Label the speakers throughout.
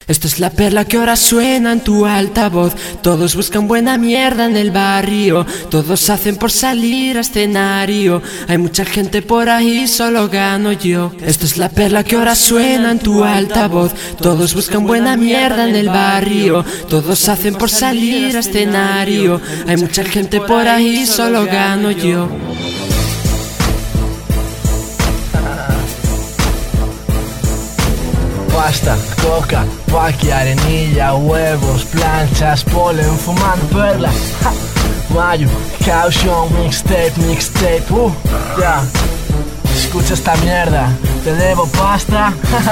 Speaker 1: Esto es la perla que ahora suena en tu altavoz. Todos buscan buena mierda en el barrio, todos hacen por salir a escenario. Hay mucha gente por ahí, solo gano yo. Esto es la perla que ahora suena en tu altavoz. Todos buscan buena mierda en el barrio, todos hacen por salir a escenario. Hay mucha gente por ahí, solo gano yo.
Speaker 2: Pasta, coca, paqui, arenilla, huevos, planchas, polen, fumando perla. Mayo, caution, mixtape, ya. Escucha esta mierda, te debo pasta.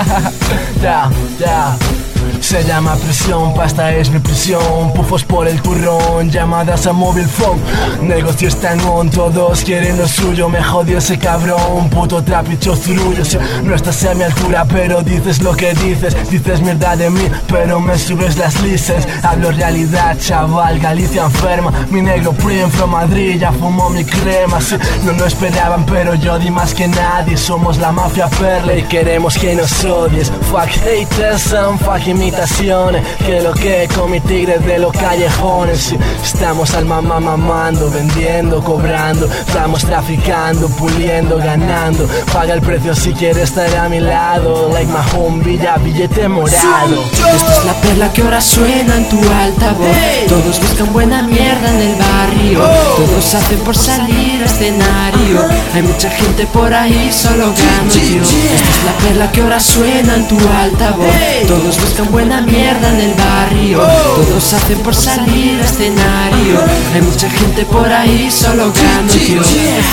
Speaker 2: Ya. Se llama prisión, pasta es mi prisión. Pufos por el turrón, llamadas a móvil phone. Negocio está en on, todos quieren lo suyo. Me jodió ese cabrón, puto trapicho zurullo. No estás a mi altura, pero dices lo que dices. Dices mierda de mí, pero me subes las lices. Hablo realidad, chaval, Galicia enferma. Mi negro prim from Madrid ya fumó mi crema. Sí, no lo esperaban, pero yo di más que nadie. Somos la mafia perla y queremos que nos odies. Fuck haters and fuck imitaciones, que lo que con mi tigre de los callejones. Estamos al mamando, vendiendo, cobrando. Estamos traficando, puliendo, ganando. Paga el precio si quieres estar a mi lado. Like my home, villa, billete morado.
Speaker 1: Esto es la perla que ahora suena en tu altavoz. Todos buscan buena mierda en el barrio, todos hacen por salir a escenario. Hay mucha gente por ahí, solo gano yo. Esta es la perla que ahora suena en tu altavoz. Todos buscan buena mierda en el barrio, todos hacen por salir a escenario. Hay mucha gente por ahí, solo gano yo.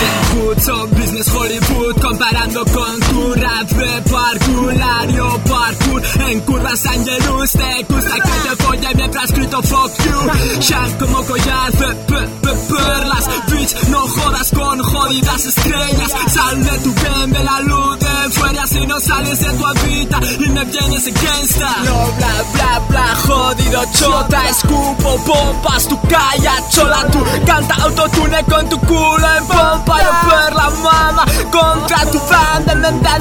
Speaker 3: Son business Hollywood comparando con tu rap de parkulario. Parkour en curvas Angelus. Te gusta que te folle mientras grito fuck you. Shark como collar de perlas. Bitch, no jodas con jodidas estrellas. Sal de tu game de la luz de fuera si no sales de tu habita y me vienes en gangsta. No bla, jodido chota. Escupo pompas, tu calla chola. Tu canta autotune con tu culo en pompa. Yo perla mama contra tu banda.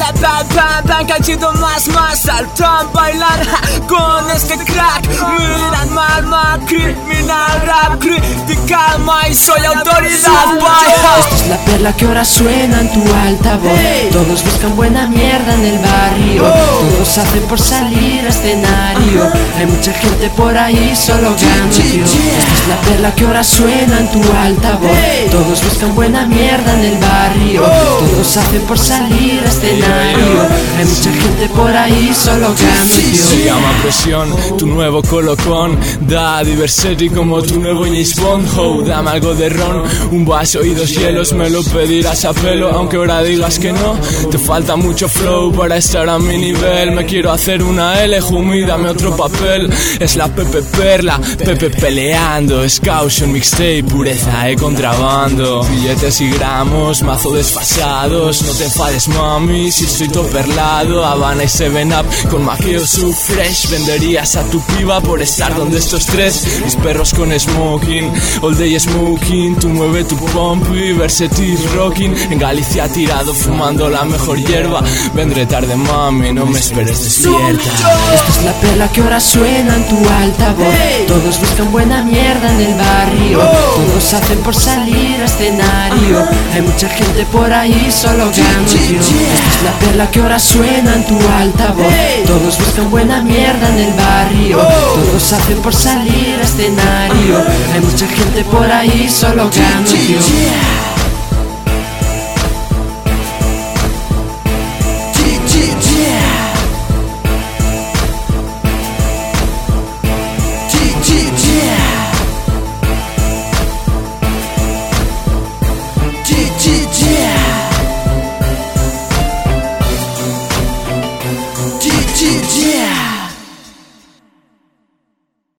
Speaker 3: Bang, cachito más saltan, bailan con este crack. Miran mal, criminal rap, critical y soy autoridad.
Speaker 1: Esta es la perla que ahora suena en tu altavoz. Todos buscan buena mierda en el barrio, todos hacen por salir a escenario. Hay mucha gente por ahí, solo gano yo. Esta es la perla que ahora suena en tu altavoz. Todos buscan buena mierda en el barrio, todos hacen por salir a escenario. Hay mucha gente por ahí, solo gano yo.
Speaker 4: Se llama presión, tu nuevo colocón. Da Diversety como tu nuevo James Bond. Ho, dame algo de ron, un vaso y 2 hielos. Me lo pedirás a pelo, aunque ahora digas que no. Te falta mucho flow para estar a mi nivel. Me quiero hacer una L, Jumi, dame otro papel. Es la Pepe Perla, Pepe peleando. Es caution, mixtape, pureza de contrabando. Billetes y gramos, mazo desfasados. No te enfades mami, si estoy todo perlado. Habana y 7up, con maqueo sub fresh. Venderías a tu piba por estar donde estos tres. Mis perros con smoking, all day smoking. Tú mueve tu pump y Versetti rocking. En Galicia tirado fumando la mejor hierba. Vendré tarde mami, no me esperes despierta.
Speaker 1: Esta es la perla que ahora suena en tu altavoz. Todos buscan buena mierda en el barrio, todos hacen por salir a escenario. Hay mucha gente por ahí, solo gano yo. Esta es la perla que ahora suena en tu altavoz. Todos buscan buena mierda en el barrio, todos hacen por salir a escenario. Hay mucha gente por ahí, solo gano yo.